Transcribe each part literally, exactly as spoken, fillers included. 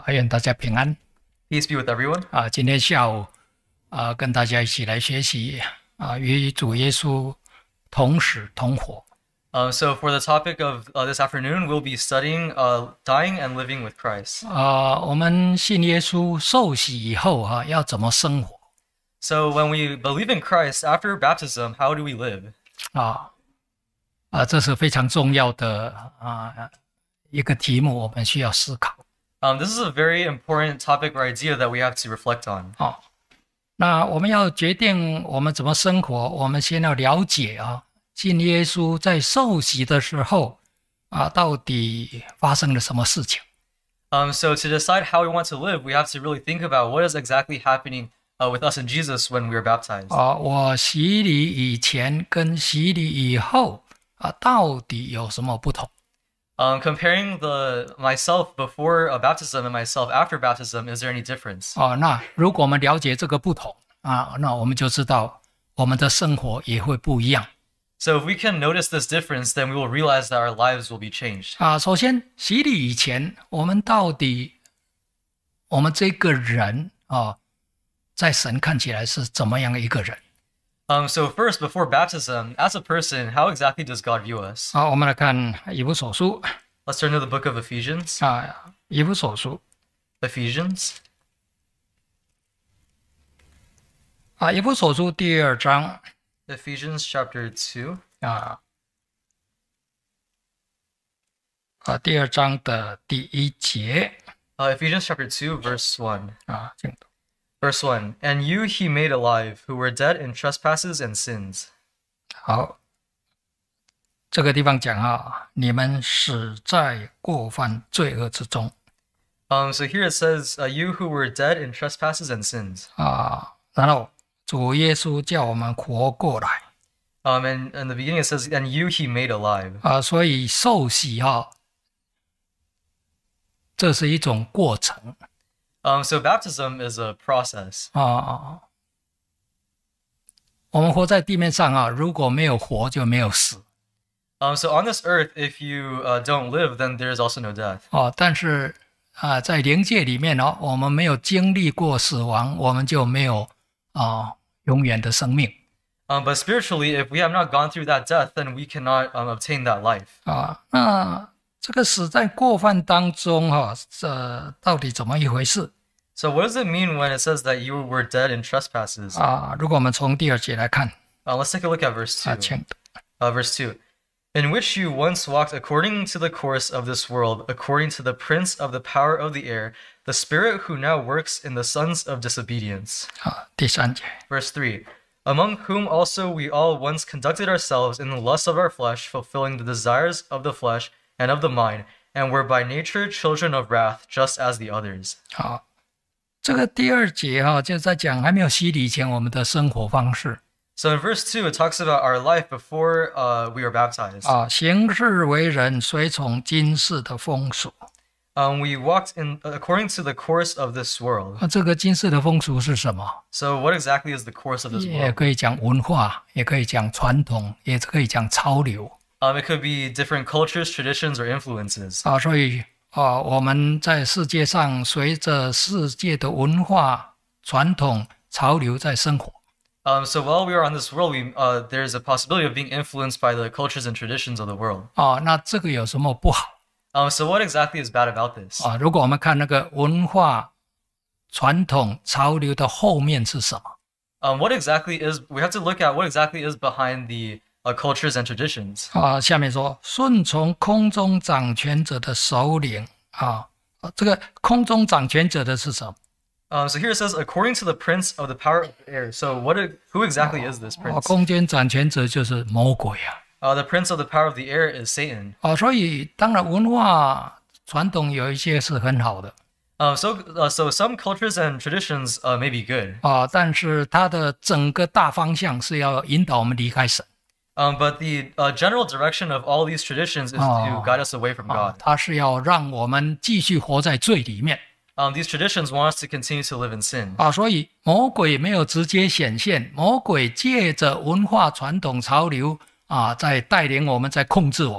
啊，愿大家平安。 Peace be with everyone. 啊，今天下午啊，跟大家一起来学习啊，与主耶稣同死同活。 Um, so for the topic of uh, this afternoon, we'll be studying uh, dying and living with Christ. 啊，我们信耶稣受洗以后啊，要怎么生活 So when we believe in Christ after baptism, how do we live? 啊？啊，这是非常重要的啊一个题目，我们需要思考。 Um, this is a very important topic or idea that we have to reflect on. 哦，那我们要决定我们怎么生活，我们先要了解啊，信耶稣在受洗的时候啊，到底发生了什么事情？ Um, so to decide how we want to live, we have to really think about what is exactly happening uh, with us in Jesus when we are baptized. 啊，我洗礼以前跟洗礼以后啊，到底有什么不同？ Um, comparing the myself before a baptism and myself after baptism, is there any difference? 哦，那如果我们了解这个不同啊，那我们就知道我们的生活也会不一样。 So if we can notice this difference, then we will realize that our lives will be changed. 啊，首先洗礼以前，我们到底我们这个人啊，在神看起来是怎么样的一个人？ Um, so first, before baptism, as a person, how exactly does God view us? 好，我们来看以弗所书 Let's turn to the book of Ephesians. 啊，以弗所书 Ephesians. 啊，以弗所书第二章 Ephesians chapter two. 啊啊，第二章的第一节 Uh, Ephesians chapter two, verse one. 啊，请读。 Verse one. And you he made alive, who were dead in trespasses and sins. 好，这个地方讲啊，你们死在过犯罪恶之中 Um, so here it says, uh, you who were dead in trespasses and sins. 啊，然后主耶稣叫我们活过来 Um, and in the beginning it says, and you he made alive. 啊，所以受洗啊，这是一种过程 Um, so baptism is a process. 啊。我们活在地面上啊，如果没有活就没有死 Um, so on this earth, if you uh, don't live, then there is also no death. 啊，但是啊，在灵界里面呢、我们没有经历过死亡，我们就没有啊永远的生命 Um, but spiritually, if we have not gone through that death, then we cannot um, obtain that life. 啊。那这个死在过犯当中哈、这到底怎么一回事 So what does it mean when it says that you were dead in trespasses? 啊？如果我们從第二節來看 Uh, let's take a look at verse 啊， two. 請讀 Uh, verse two. In which you once walked according to the course of this world, according to the prince of the power of the air, the spirit who now works in the sons of disobedience. 啊，第三節 Verse three. Among whom also we all once conducted ourselves in the lusts of our flesh, fulfilling the desires of the flesh and of the mind, and were by nature children of wrath, just as the others. 好，這個第二節哈、就在講還沒有洗禮以前我們的生活方式 So in verse two, it talks about our life before uh, we were baptized. 啊，行事為人隨從今世的風俗 Um, we walked in according to the course of this world. 啊，這個今世的風俗是什麼？ So what exactly is the course of this 也 world? 可以講文化，也可以講傳統，也可以講潮流 Um, it could be different cultures, traditions, or influences. 啊，所以啊，我們在世界上隨着世界的文化、傳統、潮流在生活 Um, so while we are on this world, we, uh, there's a possibility of being influenced by the cultures and traditions of the world. 啊，那這個有什麼不好 Um, so what exactly is bad about this? 啊？如果我們看那個文化、傳統、潮流的後面是什麼？ Um, what exactly is, we have to look at what exactly is behind the uh, cultures and traditions. 啊，下面說順從空中掌權者的首領啊，啊這個空中掌權者的是什麼？ Um, so here it says, according to the prince of the power of the air. So what? Who exactly is this 啊， prince? 空间掌权者就是魔鬼啊！ Uh, the prince of the power of the air is Satan. 啊，所以当然文化传统有一些是很好的 Uh, so, uh, so some cultures and traditions uh, may be good, 啊，但是它的整个大方向是要引导我们离开神 um, but the uh, general direction of all these traditions is Oh. to guide us away from 啊 God. ， 它是要让我们继续活在罪里面 Um, these traditions want us to continue to live in sin. 啊，所以魔鬼没有直接显现，魔鬼借着文化传统潮流啊，在带领我们，在控制我们。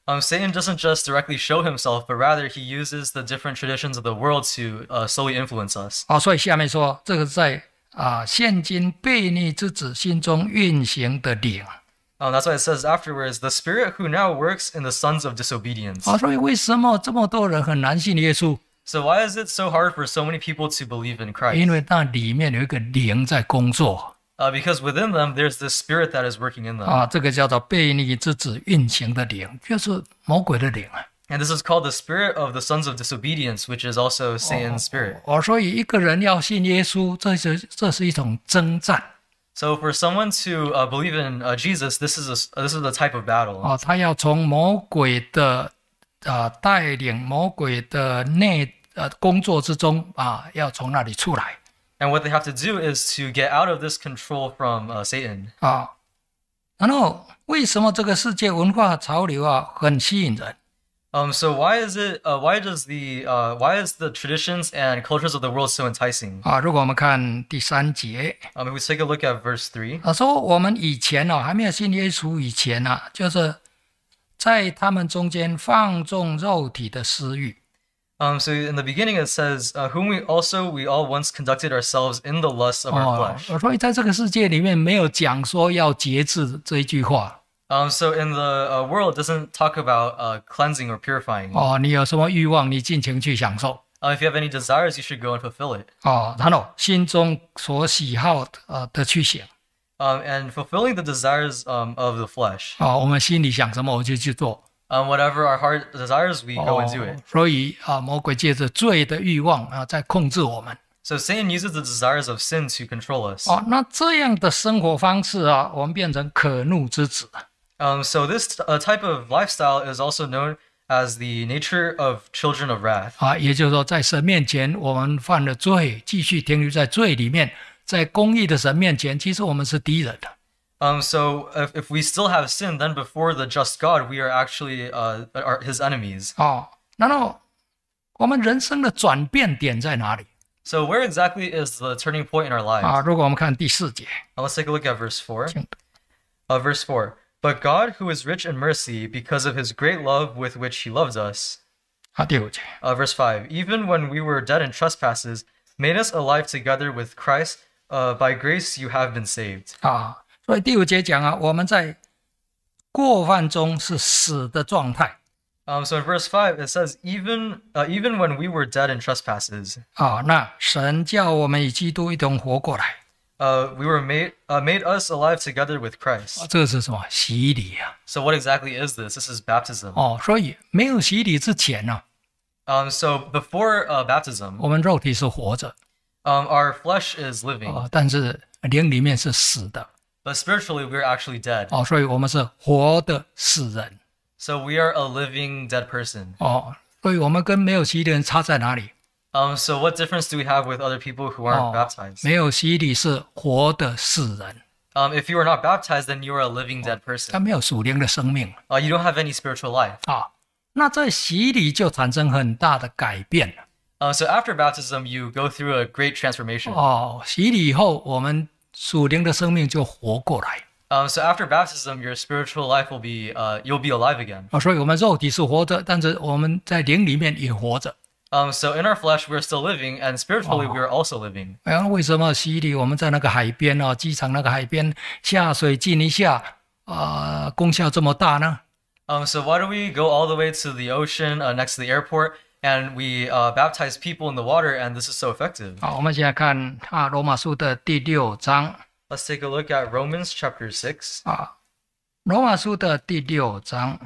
Um, Satan doesn't just directly show himself, but rather he uses the different traditions of the world to uh, slowly influence us. 哦，所以下面说，这个在啊、现今悖逆之子心中运行的灵。 Um, that's why it says afterwards, the spirit who now works in the sons of disobedience. 哦，所以为什么这么多人很难信耶稣？ So why is it so hard for so many people to believe in 因 Christ? 为那里面有一个灵在工作 Uh, because within them, there's this spirit that is working in them. 啊，这个叫做悖逆之子运行的灵，就是魔鬼的灵啊。 And this is called the spirit of the sons of disobedience, which is also Satan's spirit. 哦，所以一个人要信耶稣，这是这是一种征战 So for someone to uh, believe in uh, Jesus, this is a, this is a type of battle. 哦，他要从魔鬼的呃带领、魔鬼的内呃工作之中啊，要从那里出来 And what they have to do is to get out of this control from uh, Satan. 啊。然后为什么这个世界文化潮流啊很吸引人？ Um, so why is it? Uh, why does the uh, why is the traditions and cultures of the world so enticing? 啊，如果我们看第三节， Um, if we take a look at verse three, 啊，说我们以前哦还没有信耶稣以前啊，就是在他们中间放纵肉体的私欲 um, so in the beginning it says, uh, "Whom we also we all once conducted ourselves in the lusts of our 哦 flesh." 所以在这个世界里面没有讲说要节制这一句话 Um, so in the uh, world, it doesn't talk about uh, cleansing or purifying. 哦，你有什么欲望，你尽情去享受 Uh, if you have any desires, you should go and fulfill it. 哦，然后心中所喜好的呃的去行 Um, and fulfilling the desires um, of the flesh. 哦，我们心里想什么我就去做 Um, whatever our heart desires, we go 哦 and do it. 所以啊，魔鬼借着罪的欲望啊在控制我们 So Satan uses the desires of sin to control us. 哦，那这样的生活方式啊，我们变成可怒之子 Um, so this uh, type of lifestyle is also known as the nature of children of wrath. 啊，也就是说，在神面前我们犯了罪，继续停留在罪里面，在公义的神面前，其实我们是敌人的。 Um, so if, if we still have sin, then before the just God, we are actually uh, are his enemies. 哦，然后我们人生的转变点在哪里 So where exactly is the turning point in our lives? 啊？如果我们看第四节， Now let's take a look at verse four. 请 Uh, verse four. But God, who is rich in mercy, because of his great love with which he loved us. 啊，第五节 Uh, verse five. Even when we were dead in trespasses, made us alive together with Christ. Uh, by grace you have been saved. 啊，所以第五节讲啊，我们在过犯中是死的状态 Um, so in verse five, it says, even uh, even when we were dead in trespasses, 啊，那神叫我们与基督一同活过来 uh, we were made uh, made us alive together with 啊 Christ. 这个是什么？洗礼啊！ So what exactly is this? This is baptism. 哦，所以没有洗礼之前呢、 Um, so before uh, baptism, 我们肉体是活着 um, our flesh is living, 哦，但是灵里面是死的 but spiritually we're actually dead. 哦，所以我们是活的死人 So we are a living dead person. 哦，所以我们跟没有洗礼的人差在哪里？ Um, so what difference do we have with other people who aren't 哦 baptized? 没有洗礼是活的死人， Um, if you are not baptized, then you are a living dead 他 person. 没有属灵的生命 Uh, you don't have any spiritual life. 啊。那在洗礼就产生很大的改变了 Uh, so after baptism, you go through a great transformation. 哦。洗礼以后，我们属灵的生命就活过来 Um, so after baptism, your spiritual life will be, uh, you'll be alive again. 啊，所以我们肉体是活着，但是我们在灵里面也活着。 Um, so in our flesh, we're still living, and spiritually, we are also living. 哎呀，为什么洗礼我们在那个海边啊，机场那个海边下水浸一下啊、功效这么大呢？ Um, so why do we go all the way to the ocean uh, next to the airport, and we uh, baptize people in the water, and this is so effective? 好，我们现在看啊，罗马书的第六章 Let's take a look at Romans chapter six. 啊，罗马书的第六章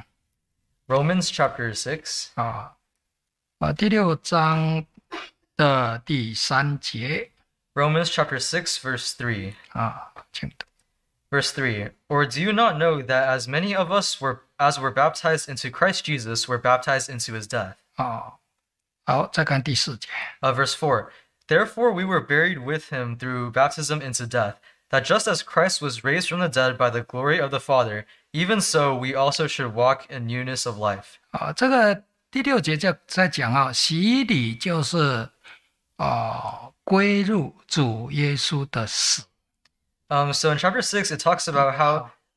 Romans chapter six. 啊啊，第六章的第三节 Romans chapter six, verse three. 啊，请读 Verse three. Or do you not know that as many of us were as were baptized into Christ Jesus were baptized into his death? 啊。好，再看第四节 Uh, verse four. Therefore we were buried with him through baptism into death, that just as Christ was raised from the dead by the glory of the Father, even so we also should walk in newness of life. 啊，这个第六节就在讲啊，洗礼就是啊归入主耶稣的死 Um, so in chapter six, it talks about how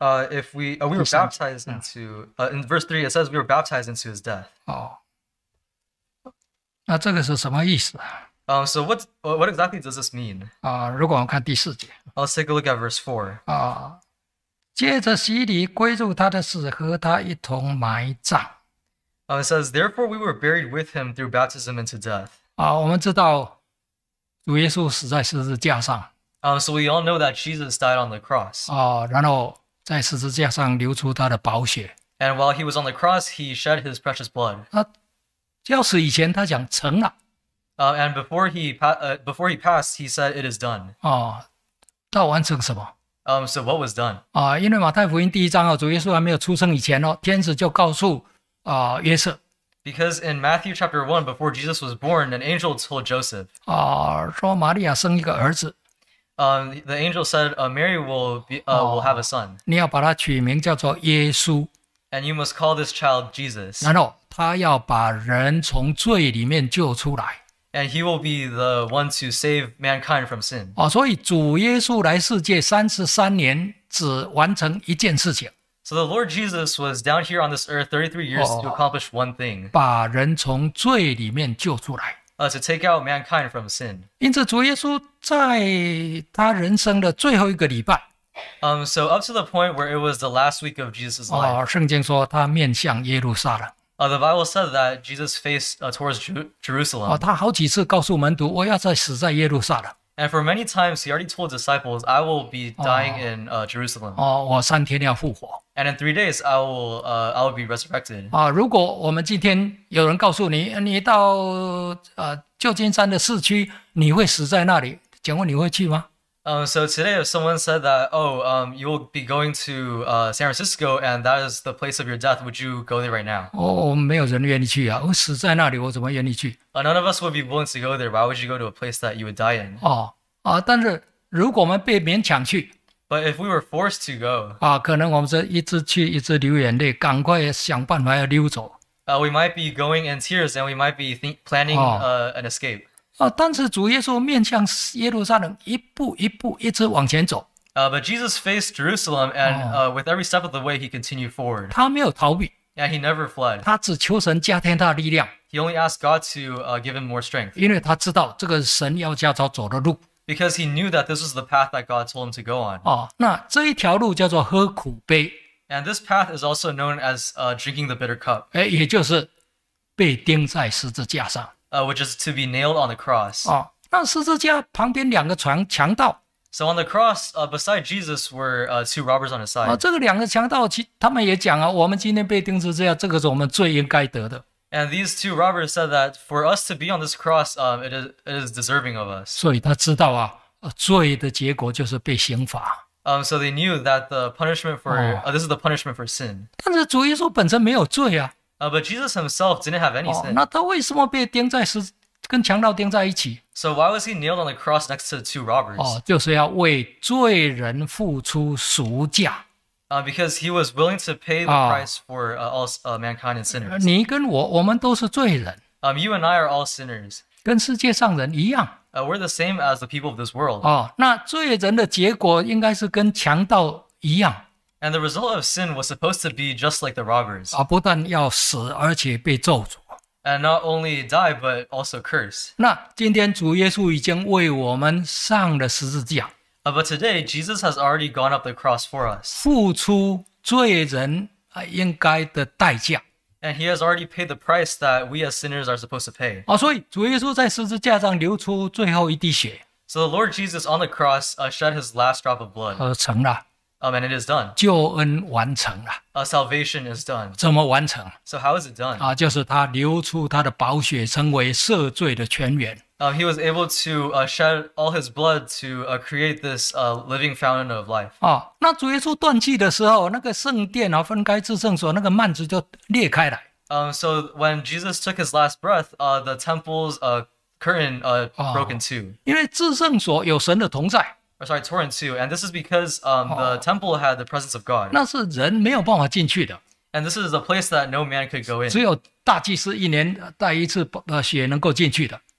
Uh, if we uh, we were 第三节。 baptized 嗯。 into uh, in verse three, it says we were baptized into his death. 哦，那这个是什么意思啊？ Um, so what what exactly does this mean? 啊，如果我们看第四节 Let's take a look at verse four. 啊，接着洗礼归入他的死，和他一同埋葬。 Uh, it says, "Therefore we were buried with him through baptism into death." 啊，我们知道主耶稣死在十字架上 Um, so we all know that Jesus died on the cross, 啊，然后在十字架上流出他的宝血。 and while he was on the cross, he shed his precious blood. 啊，要死以前他讲成了 Uh, and before he pa- uh, before he passed, he said, "It is done." 啊，到完成什么 Um, so what was done? 啊？因为马太福音第一章哦，主耶稣还没有出生以前哦，天使就告诉啊约瑟 Because in Matthew chapter one, before Jesus was born, an angel told Joseph, 啊，说玛利亚生一个儿子， um, the angel said, uh, "Mary will be uh, will have a son, 你要把他取名叫做耶稣， and you must call this child Jesus, 然后他要把人从罪里面救出来。 and he will be the one to save mankind from sin." 啊，所以主耶稣来世界三十三年，只完成一件事情， So the Lord Jesus was down here on this earth thirty-three years to Oh. accomplish one thing, 把人从罪里面救出来。 uh, to take out mankind from sin. 因此，主耶稣在他人生的最后一个礼拜， Um, so up to the point where it was the last week of Jesus' life, 啊，圣经说他面向耶路撒冷， uh, the Bible said that Jesus faced uh, towards Jeru- 啊， Jerusalem. 他好几次告诉门徒，我要再死在耶路撒冷， And for many times, he already told disciples, "I will be dying in uh, Jerusalem, 哦，我三天要复活。 and in three days, I will uh, I will be resurrected." 啊，如果我们今天有人告诉你，你到呃旧金山的市区，你会死在那里，请问你会去吗？ Um, so today, if someone said that, "Oh, um, you will be going to uh, San Francisco, and that is the place of your death," would you go there right now? 哦，我们没有人愿意去啊！我死在那里，我怎么愿意去？ Uh, none of us would be willing to go there. Why would you go to a place that you would die in? 哦啊，但是如果我们被勉强去 But if we were forced to go, 啊，可能我们这一直去，一直流眼泪，赶快想办法要溜走 uh, we might be going in tears, and we might be think- planning Oh. uh, an escape. 啊。但是主耶稣面向耶路撒冷，一步一步一直往前走， Uh, but Jesus faced Jerusalem, and uh, with every step of the way, he continued forward, 他没有逃避， and he never fled. 他只求神加添他的力量， He only asked God to uh, give him more strength, 因为他知道这个神要叫他走的路 because he knew that this was the path that God told him to go on. 啊。那这一条路叫做喝苦杯， And this path is also known as uh, drinking the bitter cup, 哎，也就是被钉在十字架上 uh, which is to be nailed on the cross. 啊。那十字架旁边两个强强盗 So on the cross, uh, beside Jesus, were uh, two robbers on his 啊， side. 这个两个强盗其他们也讲啊，我们今天被钉十字架，这个是我们最应该得的。 And these two robbers said that for us to be on this cross, um, it is it is deserving of us. 所以他知道啊，呃罪的结果就是被刑罚。 Um, so they knew that the punishment for Oh. uh, this is the punishment for sin. 但是主耶稣本身没有罪啊， Uh, but Jesus himself didn't have any 哦， sin. 那他为什么被钉在十跟强盗钉在一起？ So why was he nailed on the cross next to two robbers? 哦，就是要为罪人付出赎价。 Uh, because he was willing to pay the Oh. price for uh, all uh, mankind and sinners. 你跟我，我们都是罪人， Um, you and I are all sinners. 跟世界上人一样。 Uh, we're the same as the people of this world. 哦，那罪人的结果应该是跟强盗一样 And the result of sin was supposed to be just like the robbers. 啊，不但要死，而且被咒诅。 And not only die, but also curse. 那今天主耶稣已经为我们上了十字架， Uh, but today, Jesus has already gone up the cross for us. 付出罪人啊应该的代价 And he has already paid the price that we as sinners are supposed to pay. 啊，所以主耶稣在十字架上流出最后一滴血， So the Lord Jesus on the cross uh, shed his last drop of blood. 呃，成了， Um, and it is done. 救恩完成了。 Uh, salvation is done. 怎么完成 So how is it done? 啊？就是他流出他的宝血，成为赦罪的泉源。 Um, he was able to uh, shed all his blood to uh, create this uh, living fountain of life. 啊，那主耶稣断气的时候，那个圣殿啊，分开至圣所，那个幔子就裂开来。 Um, so when Jesus took his last breath, uh, the temple's uh, curtain uh, Oh. broke in two. 因为至圣所有神的同在， Or sorry, tore in two. And this is because um, the Oh. temple had the presence of God. 那是人没有办法进去的， And this is a place that no man could go in. 只有大祭司一年带一次呃血能够进去的。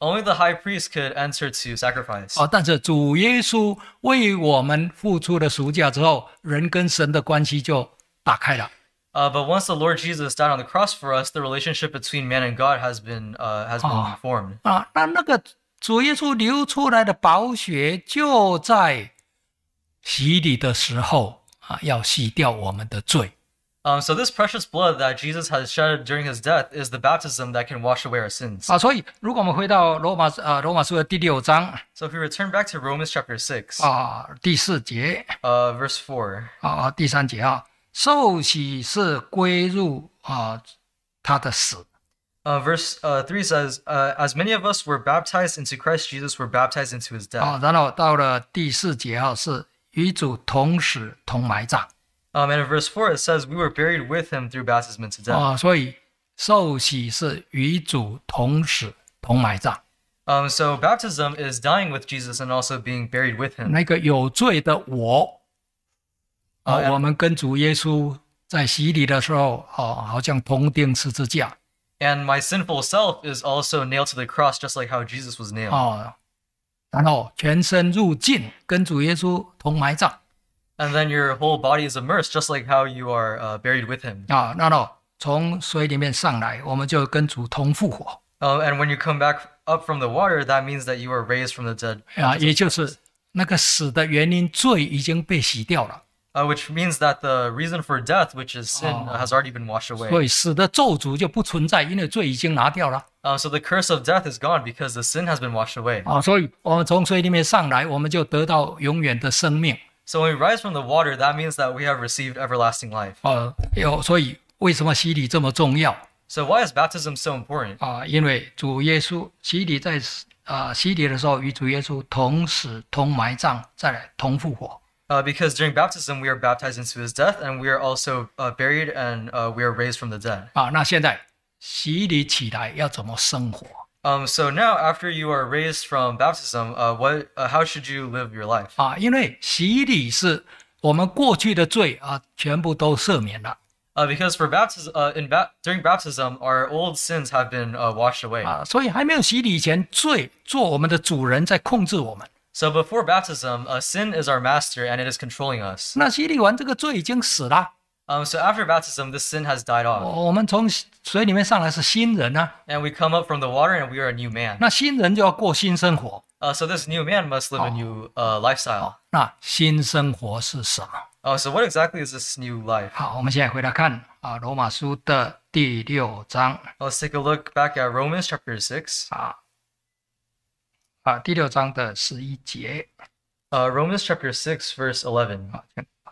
Only the high priest could enter to sacrifice. 哦，但是主耶稣为我们付出了赎价之后，人跟神的关系就打开了。 Uh, but once the Lord Jesus died on the cross for us, the relationship between man and God has been uh, has been Ah. formed. 啊，那那个主耶稣流出来的宝血，就在洗礼的时候啊，要洗掉我们的罪。 Um, so this precious blood that Jesus has shed during his death is the baptism that can wash away our sins. 啊，所以如果我们回到罗马啊罗马书的第六章 So if we return back to Romans chapter six, 啊第四节 uh, verse four, 啊第三节啊，受洗是归入啊他的死。 uh, verse uh, three says, uh, "As many of us were baptized into Christ Jesus, were baptized into his death." 啊，然后到了第四节啊，是与主同死同埋葬。 Um, and in verse four, it says, "We were buried with him through baptism into death." 啊，所以受洗是与主同死同埋葬。 Um, so baptism is dying with Jesus and also being buried with him. 那个有罪的我，啊， 哦我们跟主耶稣在洗礼的时候，哦，好像同钉十字架。 And my sinful self is also nailed to the cross, just like how Jesus was nailed. 哦，然后全身入境，跟主耶稣同埋葬。 And then your whole body is immersed, just like how you are uh, buried with him. 啊，然后从水里面上来，我们就跟主同复活。 Um, and when you come back up from the water, that means that you are raised from the dead, 啊，也就是那个死的原因，罪已经被洗掉了。 uh, which means that the reason for death, which is sin, Oh. uh, has already been washed 所 away. 以死的咒诅就不存在，因为罪已经拿掉了。 Uh, so the curse of death is gone because the sin has been washed away. 啊，所以我们从水里面上来，我们就得到永远的生命。 So when we rise from the water, that means that we have received everlasting life. 呃，有，所以为什么洗礼这么重要 So why is baptism so important? 啊？因为主耶稣洗礼在啊洗礼的时候，与主耶稣同死、同埋葬，再来同复活。 Uh, because during baptism, we are baptized into his death, and we are also uh, buried, and uh, we are raised from the dead. 啊，那现在洗礼起来要怎么生活 Um, so now, after you are raised from baptism, uh, what, uh, how should you live your life? 啊？因为洗礼是我们过去的罪啊，全部都赦免了 Uh, because for baptism, uh, in ba- during baptism, our old sins have been uh, washed away. 啊，所以还没有洗礼以前，罪做我们的主人，在控制我们。 So before baptism, uh, sin is our master, and it is controlling us. 那洗礼完，这个罪已经死了。 Um, so after baptism, this sin has died off, 我们从水里面上来是新人啊， and we come up from the water, and we are a new man. 那新人就要过新生活。 Uh, so this new man must live a new uh, lifestyle. 那新生活是什么？ Uh, so what exactly is this new life? 好，我们现在回来看啊，罗马书的第六章 Let's take a look back at Romans chapter six. 啊啊，第六章的十一节 Uh, Romans chapter six, verse eleven. 啊，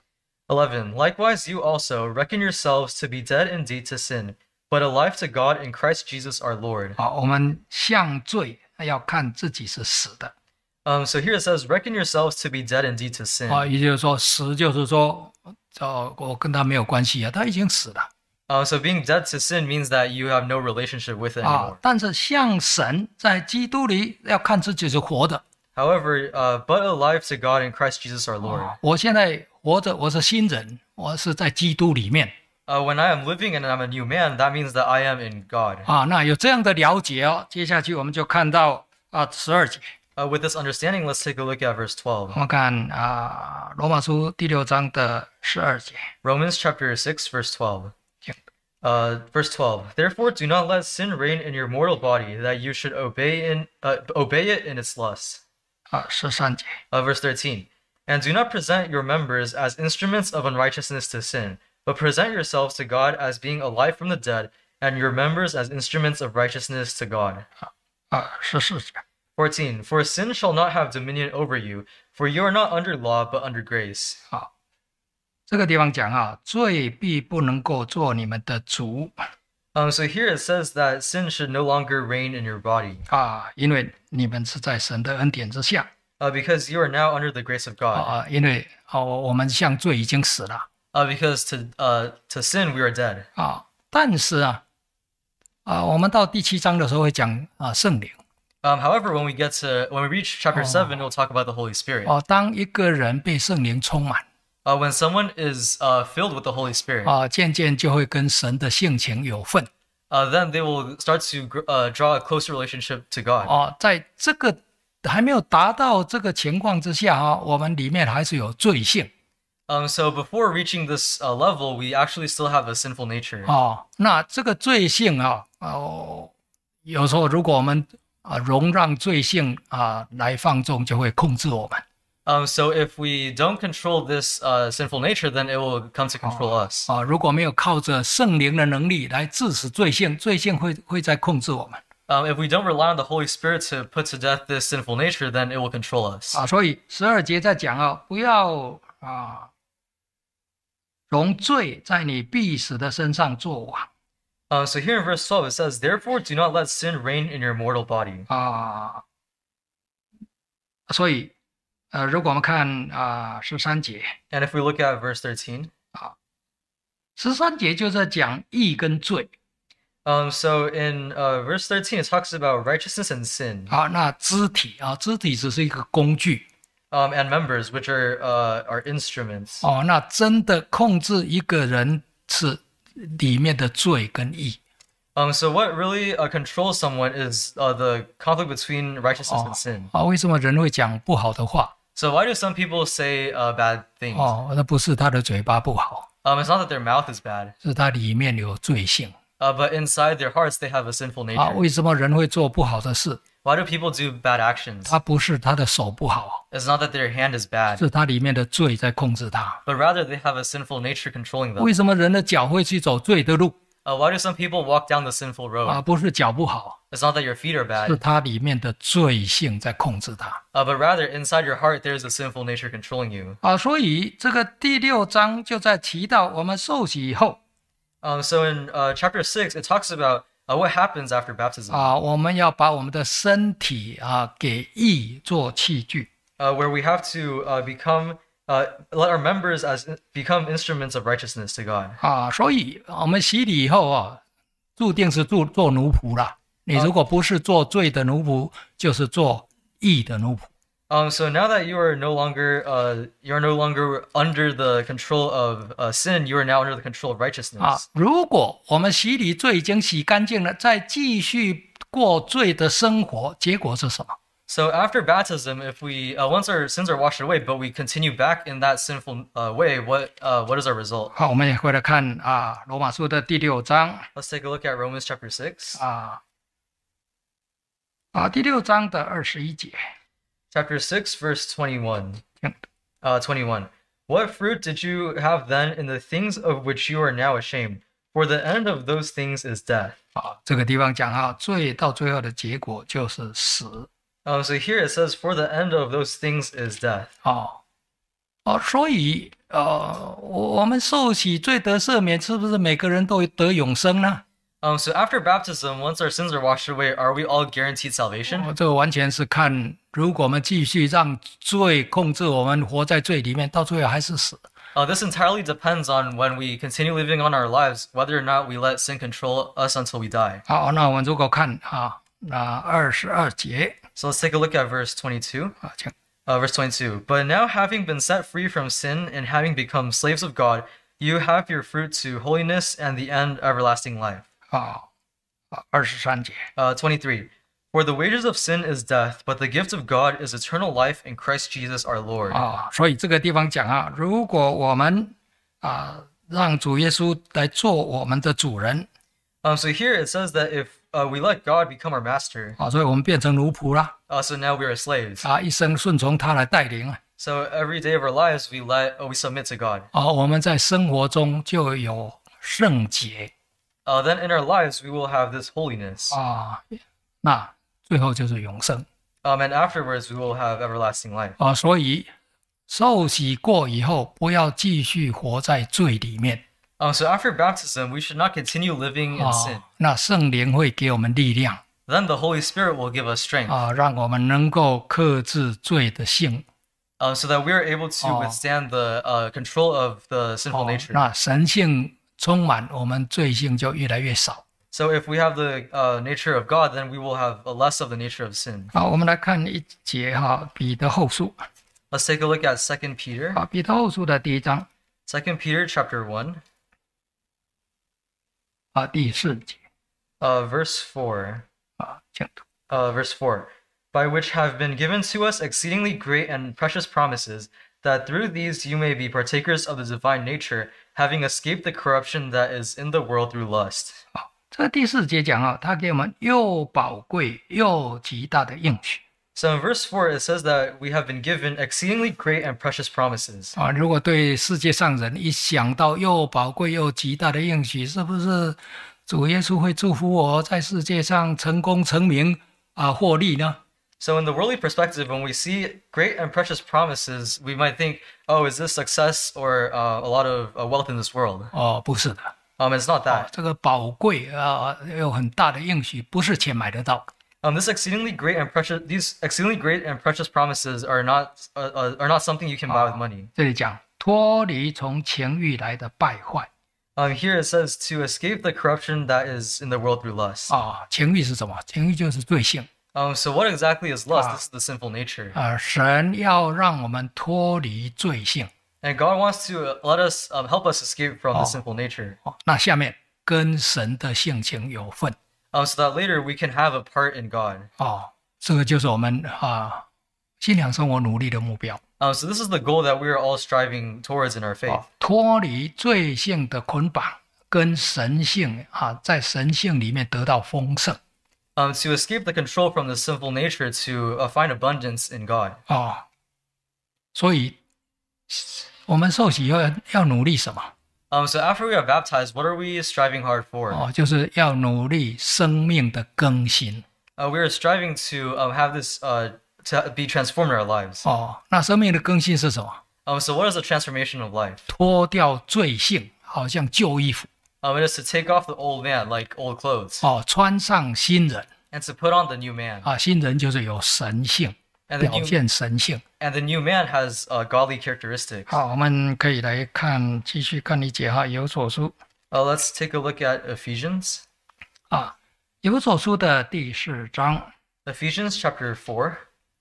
eleven. Likewise, you also reckon yourselves to be dead indeed to sin, but alive to God in Christ Jesus our Lord. 啊，我们向罪要看自己是死的 Um, so here it says, reckon yourselves to be dead indeed to sin. 啊，也就是说死就是说，哦，我跟他没有关系啊，他已经死了 Uh, so being dead to sin means that you have no relationship with it 啊 anymore. 但是向神在基督里要看自己是活的 However, uh, but alive to God in Christ Jesus our Lord. 啊，我现在活着，我是新人，我是在基督里面 Uh, when I am living and I'm a new man, that means that I am in God. 啊。那有这样的了解哦，接下去我们就看到啊十二节。 Uh, with this understanding, let's take a look at verse twelve. 我们看啊，罗马书第六章的十二节。 Romans chapter six, verse twelve. 请 Uh, verse twelve. Therefore, do not let sin reign in your mortal body, that you should obey in uh, obey it in its lusts. 啊，十三节。 Uh, verse thirteen. And do not present your members as instruments of unrighteousness to sin, but present yourselves to God as being alive from the dead, and your members as instruments of righteousness to God. 啊，十四节。 fourteen. For sin shall not have dominion over you, for you are not under law, but under grace. 好，这个地方讲啊，罪必不能够做你们的主 Um, so here it says that sin should no longer reign in your body, 啊，因为你们是在神的恩典之下 uh, because you are now under the grace of God. 啊，因为哦，我们向罪已经死了 Uh, because to uh, to sin we are dead. 啊，但是啊啊，我们到第七章的时候会讲啊圣灵 Um, however, when we get to when we reach chapter seven, we'll talk about the Holy Spirit. 哦，当一个人被圣灵充满 Uh, when someone is uh, filled with the Holy Spirit, 啊，渐渐就会跟神的性情有份 uh, then they will start to gr- uh, draw a closer relationship to God. 哦，在这个还没有达到这个情况之下啊，我们里面还是有罪性。 Um, so before reaching this uh, level, we actually still have a sinful nature. 哦，那这个罪性啊，哦，有时候如果我们啊容让罪性啊来放纵，就会控制我们。 Um, so if we don't control this uh, sinful nature, then it will come to control us. 啊，如果没有靠着圣灵的能力来致死罪性，罪性会会在控制我们。 Um, if we don't rely on the Holy Spirit to put to death this sinful nature, then it will control us. 啊，所以十二节在讲啊，不要啊容罪在你必死的身上作王。 Uh, so here in verse twelve, it says, "Therefore, do not let sin reign in your mortal body." 啊，所以呃，如果我们看啊十三节， And if we look at verse thirteen, 十三节就在讲义跟罪。 um, so in uh, verse thirteen, it talks about righteousness and sin, 好，那肢体啊，肢体只是一个工具 um, and members, which are uh, are instruments. 哦。那真的控制一个人是里面的罪跟义。 Um, so what really uh, controls someone is uh, the conflict between righteousness and sin. 啊，为什么人会讲不好的话？ So why do some people say uh, bad things? 哦，那不是他的嘴巴不好， Um, it's not that their mouth is bad, 是他里面有罪性 uh, but inside their hearts they have a sinful 啊。 nature. 为什么人会做不好的事？ Why do people do bad actions? 他不是他的手不好， It's not that their hand is bad, 是他里面的罪在控制他。 but rather they have a sinful nature controlling them. 为什么人的脚会去走罪的路 Uh, why do some people walk down the sinful road? 啊？不是脚不好， It's not that your feet are 是 bad, 他里面的罪性在控制他 uh, but rather inside your heart there's a sinful nature controlling you. 啊。所以这个第六章就在提到我们受洗以后 Um, so in uh, chapter six, it talks about uh, what happens after baptism, 啊，我们要把我们的身体啊给义做器具 uh, where we have to uh, become uh, let our members as become instruments of righteousness to God. 啊。所以我们洗礼以后啊，注定是做做奴仆了。你如果不是做罪的奴仆，就是做义的奴仆。 Um, so now that you are no longer uh, you are no longer under the control of uh, sin, you are now under the control of righteousness. 啊，如果我们洗礼罪已经洗干净了，再继续过罪的生活，结果是什么？ So after baptism, if we uh, once our sins are washed away, but we continue back in that sinful uh, way, what uh, what is our result? 好，我们也回来看啊，罗马书的第六章 Let's take a look at Romans chapter six. 啊啊，第六章的二十一节， Chapter six, verse twenty-one. 这样 Uh, twenty-one. What fruit did you have then in the things of which you are now ashamed? For the end of those things is death. 啊，这个地方讲啊，罪到最后的结果就是死 Um, so here it says, for the end of those things is death. 哦哦，所以呃，我我们受洗罪得赦免，是不是每个人都得永生呢？ Um, so after baptism, once our sins are washed away, are we all guaranteed salvation? 哦，这个完全是看，如果我们继续让罪控制我们，活在罪里面，到最后还是死。 Uh, this entirely depends on when we continue living on our lives, whether or not we let sin control us until we die. 好，那我们如果看啊，那二十二节 So let's take a look at verse twenty-two. 啊，请 Uh, verse twenty-two. But now, having been set free from sin and having become slaves of God, you have your fruit to holiness and the end everlasting life. 啊啊，二十三节 Uh, twenty-three. For the wages of sin is death, but the gift of God is eternal life in Christ Jesus our Lord. 啊，所以这个地方讲啊，如果我们啊让主耶稣来做我们的主人 Um, so here it says that if uh, we let God become our master, 啊，所以我们变成奴仆啦 uh, so now we are slaves. 啊，一生顺从他来带领啊， So every day of our lives, we let uh, we submit to God. 啊，我们在生活中就有圣洁 Uh, then in our lives, we will have this holiness. 啊，那最后就是永生 Um, and afterwards, we will have everlasting life. 啊，所以受洗过以后，不要继续活在罪里面 Um, so after baptism, we should not continue living in sin. 啊，那圣灵会给我们力量 Then the Holy Spirit will give us strength, 啊，让我们能够克制罪的性 uh, so that we are able to Oh. withstand the uh, control of the sinful 哦 nature. 那神性充满，我们罪性就越来越少。 So if we have the uh, nature of God, then we will have a less of the nature of sin. 好，我们来看一节哈，彼得后书 Let's take a look at Second Peter. 啊，彼得后书的第一章 Second Peter chapter one, 啊第四节 Uh, verse four. 啊，请读。 Uh, verse four. By which have been given to us exceedingly great and precious promises, that through these you may be partakers of the divine nature, having escaped the corruption that is in the world through lust. 这第四节讲啊，他给我们又宝贵又极大的应许 So in verse four, it says that we have been given exceedingly great and precious promises. 啊。如果对世界上人一想到又宝贵又极大的应许，是不是主耶稣会祝福我在世界上成功成名啊，获利呢？ So in the worldly perspective, when we see great and precious promises, we might think, oh, is this success or uh, a lot of uh, wealth in this world? 哦，不是的， Um, it's not 哦 that.， 这个宝贵啊，有很大的应许，不是钱买得到。 Um, this exceedingly great and precious, these exceedingly great and precious promises are not uh, uh, are not something you can buy with money. 这里讲脱离从情欲来的败坏 Um, here it says to escape the corruption that is in the world through lust. 啊，情欲是什么？情欲就是罪性 Um, so what exactly is lust? Ah. This is the sinful nature. 啊。神要让我们脱离罪性 And God wants to let us um, help us escape from the Oh. sinful nature. 哦。那下面跟神的性情有份 Um, so that later we can have a part in God. 哦，这个就是我们啊信仰生活努力的目标 Um, so this is the goal that we are all striving towards in our faith. 哦，脱离罪性的捆绑，跟神性啊，在神性里面得到丰盛 Um, to escape the control from the sinful nature to uh, find abundance in God. 哦。所以我们受洗要要努力什么？ Um, so after we are baptized, what are we striving hard for? 哦，就是要努力生命的更新 Uh, we are striving to um, have this uh, to be transformed in our lives. 哦。那生命的更新是什么？ Um, so what is the transformation of life? 脱掉罪性，好像旧衣服 Um, it is to take off the old man like old clothes 哦，穿上新人 and to put on the new man. 啊。新人就是有神性， And the 表 new 现神性。 and the new man has uh, godly characteristics. 好，我们可以来看，继续看一节哈，以弗所书 Uh, let's take a look at Ephesians. 啊，以弗所书的第四章 Ephesians chapter four.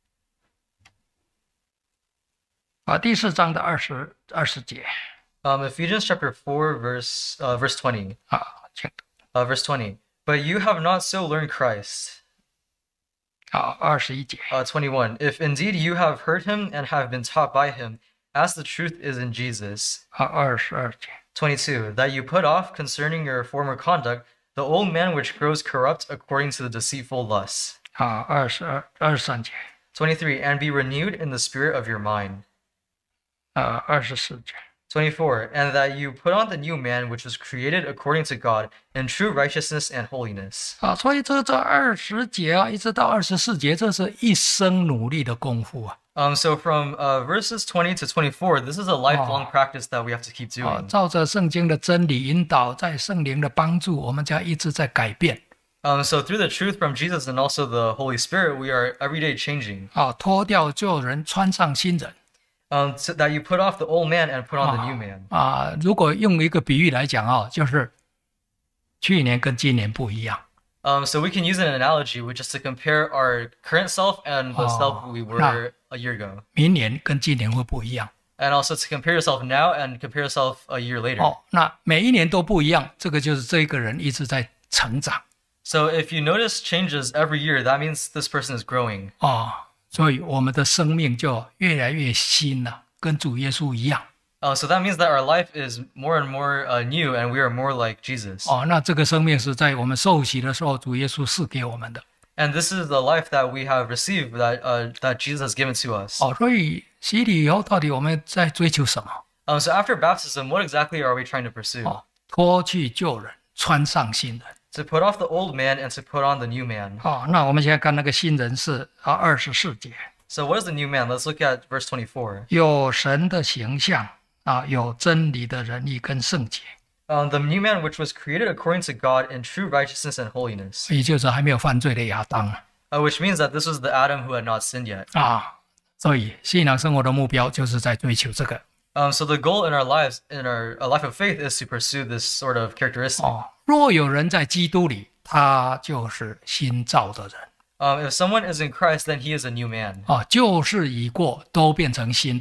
啊，第四章的二十二十节 Um, Ephesians chapter four, verse uh, verse twenty. 啊，请 Uh, verse twenty. But you have not so learned Christ. 好，二十一节 Uh, twenty-one. If indeed you have heard him and have been taught by him, as the truth is in Jesus. 啊，二十二节 twenty-two. That you put off concerning your former conduct the old man which grows corrupt according to the deceitful lusts. 啊，二十二二十三节 twenty-three. And be renewed in the spirit of your mind. 啊，二十四节 twenty-four. And that you put on the new man which was created according to God in true righteousness and holiness. 啊，所以这这二十节啊，一直到二十四节，这是一生努力的功夫啊。 Um, so from uh, verses twenty to twenty-four, this is a lifelong practice that we have to keep 啊， doing. 照着圣经的真理引导，在圣灵的帮助，我们将一直在改变 Um, so through the truth from Jesus and also the Holy Spirit, we are every day changing. 啊，脱掉旧人，穿上新人 Um, so that you put off the old man and put on the new man. 啊。如果用一个比喻来讲啊，就是去年跟今年不一样 Um, so we can use an analogy, which is to compare our current self and the Oh, self we were a year ago. 明年跟今年会不一样 And also to compare yourself now and compare yourself a year later. 哦。那每一年都不一样，这个就是这个人一直在成长 So if you notice changes every year, that means this person is growing. 哦，所以我们的生命就越来越新了，跟主耶稣一样 Uh, so that means that our life is more and more uh, new and we are more like Jesus. 哦。那这个生命是在我们受洗的时候，主耶稣赐给我们的 And this is the life that we have received, that uh, that Jesus has given to us. 哦。所以洗礼以后，到底我们在追求什么？ Um, so after baptism, what exactly are we trying to pursue? 哦，脱去旧人，穿上新人。 To put off the old man and to put on the new man. 好，那我们现在看那个新人是啊二十四节， So what is the new man? Let's look at verse twenty-four. 有神的形象啊，有真理的仁义跟圣洁， Um, the new man which was created according to God in true righteousness and holiness. 也就是还没有犯罪的亚当啊 Uh, which means that this was the Adam who had not sinned yet. 啊。所以信仰生活的目标就是在追求这个 Um, so the goal in our lives, in our a life of faith, is to pursue this sort of characteristic. 哦。若有人在基督里，他就是新造的人 Um, if someone is in Christ, then he is a new man. 啊，旧事已过，都变成新的。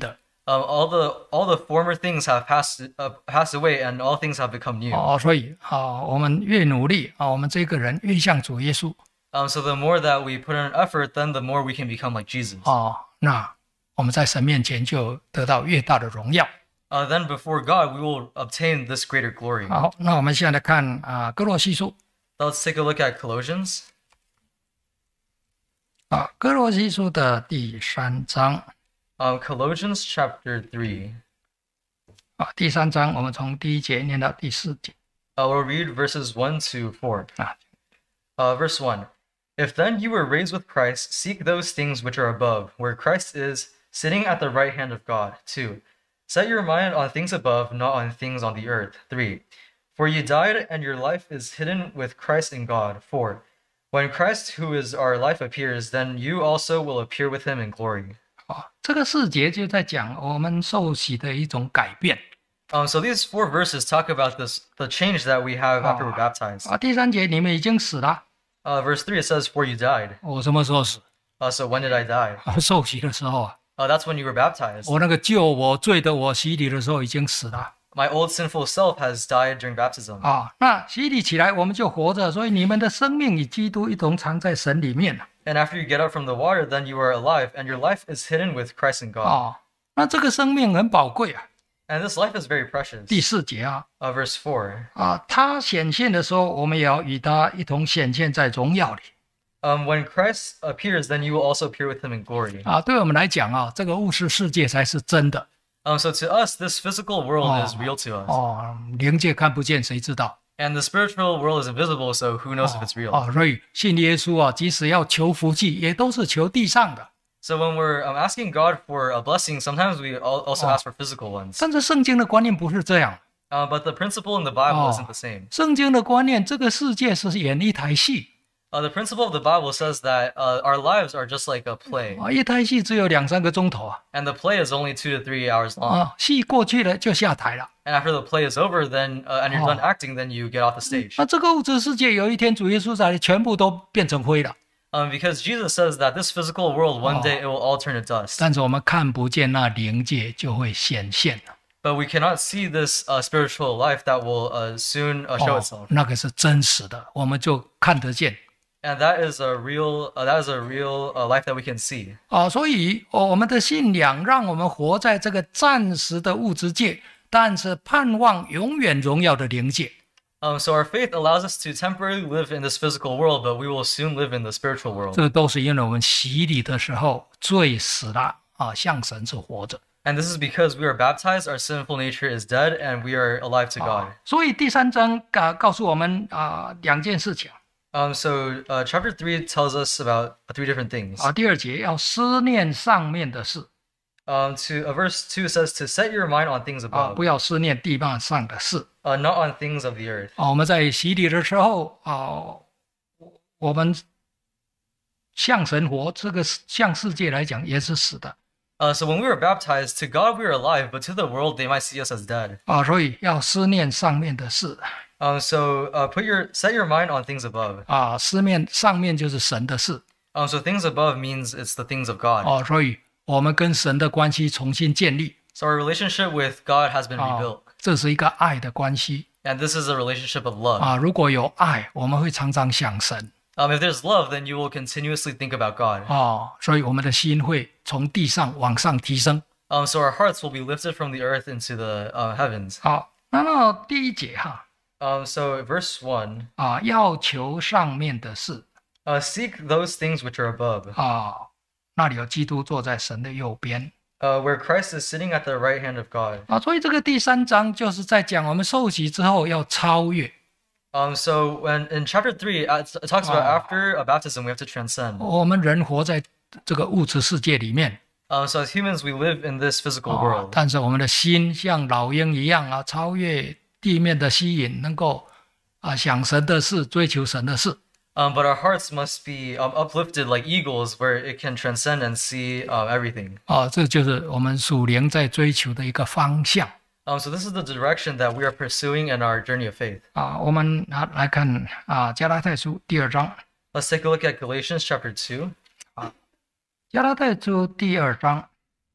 Um, all the all the former things have passed uh, passed away, and all things have become new. 哦，所以啊，我们越努力啊，我们这个人越像主耶稣 Um, so the more that we put in effort, then the more we can become like Jesus. 哦，那我们在神面前就得到越大的荣耀。 Uh, then before God, we will obtain this greater glory. 好，那我们现在来看啊，哥罗西书 Now let's take a look at Colossians. 啊，哥罗西书的第三章 Um, Colossians chapter three. 啊，第三章我们从第一节念到第四节 Uh, we'll read verses one to four. 啊。 Uh, verse one. If then you were raised with Christ, seek those things which are above, where Christ is, sitting at the right hand of God. two. Set your mind on things above, not on things on the earth. three. For you died, and your life is hidden with Christ in God. four. When Christ, who is our life, appears, then you also will appear with him in glory. 哦，这个四节就在讲我们受洗的一种改变 Um, so these four verses talk about this the change that we have after we're baptized. 啊。第三节你们已经死了， Uh, verse three, it says, For you died. 我什么时候死？ Uh, so when did I die? 啊，受洗的时候啊， Uh, that's when you were baptized. 我那个救我罪的我洗礼的时候已经死了 My old sinful self has died during baptism. 啊。那洗礼起来我们就活着，所以你们的生命与基督一同藏在神里面了 And after you get up from the water, then you are alive, and your life is hidden with Christ in God. 啊。那这个生命很宝贵啊。 And this life is very precious. 第四节啊 Uh, verse four. 啊，他显现的时候，我们也要与他一同显现在荣耀里 Um, when Christ appears, then you will also appear with him in glory. 啊。对我们来讲啊，这个物质世界才是真的 Um, so to us, this physical world Oh. is real to us. 哦，灵界看不见，谁知道？ And the spiritual world is invisible, so who knows if it's real? 哦，所以信耶稣啊，即使要求福气，也都是求地上的。 So when we're um, asking God for a blessing, sometimes we al- also Oh. ask for physical ones. 但是圣经的观念不是这样。 Uh, but the principle in the Bible Oh. isn't the same. 圣经的观念，这个世界是演一台戏 Uh, the principle of the Bible says that uh, our lives are just like a play, 啊，一台戏只有两三个钟头啊， and the play is only two to three hours long. 啊，戏过去了就下台了。 And after the play is over, then uh, and you're Oh. done acting, then you get off the stage. 那这个物质世界有一天主耶稣来，全部都变成灰了。 Um, because Jesus says that this physical world, one Oh. day it will all turn to dust. 但是我们看不见那灵界就会显现了。 But we cannot see this uh, spiritual life that will uh, soon uh, show 哦 itself. 那个是真实的，我们就看得见。 And that is a real, uh, that is a real uh, life that we can see. 啊，所以、哦、我们的信仰让我们活在这个暂时的物质界，但是盼望永远荣耀的灵界。 Um, so our faith allows us to temporarily live in this physical world, but we will soon live in the spiritual world. 这都是因为我们洗礼的时候罪死了啊，向神是活着。 And this is because we are baptized, our sinful nature is dead, and we are alive to God. 所以第三章啊告诉我们啊两件事情 Um, so uh, chapter three tells us about three different things. 啊。第二节要思念上面的事 Um, to uh, verse two says to set your mind on things 啊， above, 不要思念地面上的事 uh, not on things of the earth. 啊。我们在洗礼的时候啊，我们向神活，这个向世界来讲也是死的 Uh, so when we were baptized, to God we are alive, but to the world they might see us as dead. 啊，所以要思念上面的事 Um, so uh, put your set your mind on things above. 啊，思念上面就是神的事 Um, so things above means it's the things of God. 哦，所以我们跟神的关系重新建立 So our relationship with God has been 啊 rebuilt, ， 这是一个爱的关系 and this is a relationship of love. 啊。如果有爱，我们会常常想神 Um, if there's love, then you will continuously think about God. 哦，所以我们的心会从地上往上提升。 Um, so our hearts will be lifted from the earth into the uh, heavens. 好，那么第一节哈 Um, so verse one, 啊，要求上面的事 uh, seek those things which are above, 啊，那里有基督坐在神的右边 uh, where Christ is sitting at the right hand of God. 啊，所以这个第三章就是在讲我们受洗之后要超越。 Um, so when in chapter three, uh, it talks about Oh. after a baptism we have to transcend. 我们人活在这个物质世界里面 Um, so as humans, we live in this physical 啊， world. 但是我们的心像老鹰一样啊，超越地面的吸引，能够啊想神的事，追求神的事 Um, but our hearts must be um, uplifted like eagles, where it can transcend and see uh, everything. 啊，这就是我们属灵在追求的一个方向 Um, so this is the direction that we are pursuing in our journey of faith. 啊。我们来来看啊，加拉太书第二章， Let's take a look at Galatians chapter two. 加拉太书第二章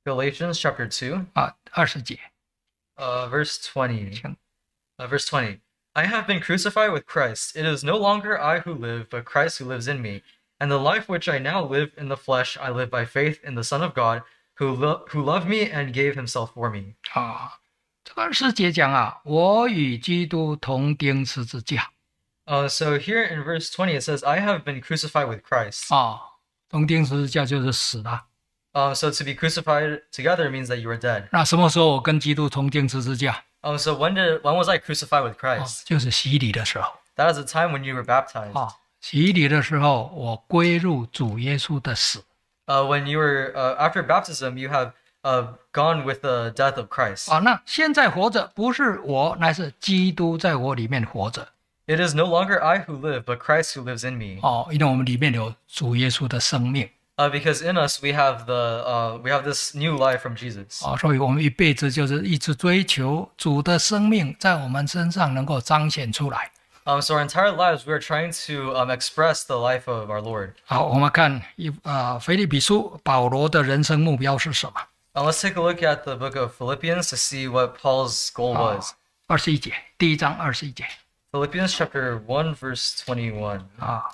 Galatians chapter two, 啊，二十节， uh, verse twenty. 请 Uh, verse twenty. I have been crucified with Christ. It is no longer I who live, but Christ who lives in me. And the life which I now live in the flesh, I live by faith in the Son of God, who lo- who loved me and gave himself for me. 啊，这个二十节讲啊，我与基督同钉十字架 Uh, so here in verse twenty, it says, I have been crucified with Christ. 啊，同钉十字架就是死了。 Um, so to be crucified together means that you are dead. 那什么时候我跟基督同钉十字架？ Um, so when did when was I crucified with 啊 Christ?， 就是洗礼的时候 That is the time when you were baptized. 啊，洗礼的时候我归入主耶稣的死 Uh, when you were uh, after baptism, you have uh, gone with the death of Christ. 啊。那现在活着不是我，乃是基督在我里面活着 It is no longer I who live, but Christ who lives in me. 哦，因为我们里面有主耶稣的生命 Uh, because in us we have the uh, we have this new life from Jesus. 啊，所以我们一辈子就是一直追求主的生命在我们身上能够彰显出来。 Um, so our entire lives we are trying to um, express the life of our Lord. 好，我们看一啊，腓立比书保罗的人生目标是什么？ Uh, let's take a look at the book of Philippians to see what Paul's goal 啊 was. 二十一节，第一章二十一节 Philippians chapter one, verse twenty-one. 啊，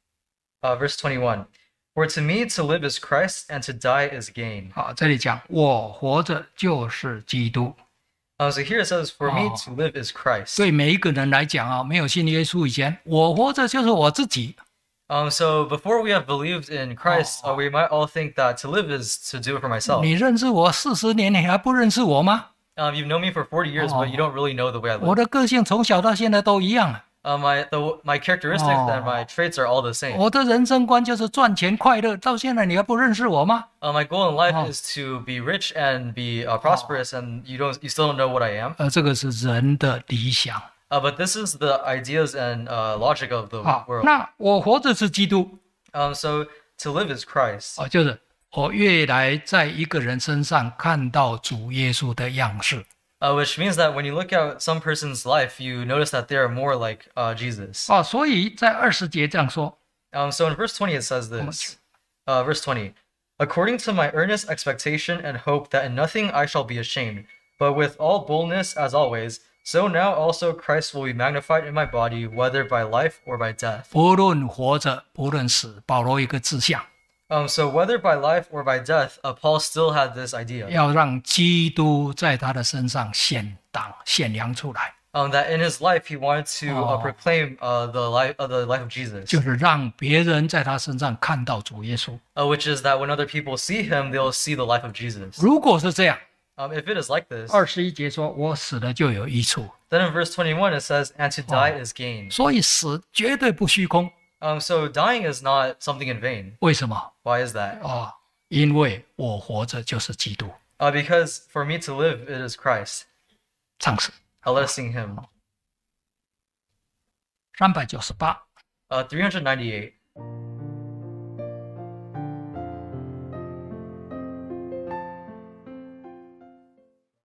Uh, verse twenty-one. For to me to live is Christ, and to die is gain. 好，这里讲我活着就是基督。 Uh, so here it says, For me Oh. to live is Christ. 对每一个人来讲啊，没有信耶稣以前，我活着就是我自己。 Um, so before we have believed in Christ, uh, we might all think that to live is to do it for myself. 你认识我四十年，你还不认识我吗？ Um, you've known me for forty years, but you don't really know the way I 我 live. 的个性从小到现在都一样啊。 Uh, my the, my characteristics Oh. and my traits are all the same. 我的人生观就是赚钱快乐，到现在你还不认识我吗？ Uh, my goal in life Oh. is to be rich and be uh, prosperous, and you don't you still don't know what I am. 呃，这个是人的理想 Uh, but this is the ideas and uh, logic of the 啊。 world. 那我活着是基督 Um, so to live is Christ. 啊，就是我越来在一个人身上看到主耶稣的样式 Uh, which means that when you look at some person's life, you notice that they are more like uh, Jesus. 啊。所以在二十节这样说 Um, so in verse twenty, it says this. Uh, verse twenty. According to my earnest expectation and hope that in nothing I shall be ashamed, but with all boldness as always, so now also Christ will be magnified in my body, whether by life or by death. 不论活着不论死，保罗一个志向， Um, so whether by life or by death, uh, Paul still had this idea. 要让基督在他的身上显当显扬出来， Um, that in his life he wanted to uh, Oh. proclaim uh, the life uh, the life of Jesus. 就是让别人在他身上看到主耶稣。 Uh, which is that when other people see him, they'll see the life of Jesus. 如果是这样， Um, if it is like this, 二十一节说我死了就有益处， then in verse twenty-one it says, "And to die is gain." 所以死绝对不虚空。 Um, so dying is not something in vain. 为什么？ Why is that? 啊，因为我活着就是基督。 Uh, because for me to live, it is Christ. 唱诗 Uh, let us sing him. 三百九十八。 Uh, three hundred ninety-eight.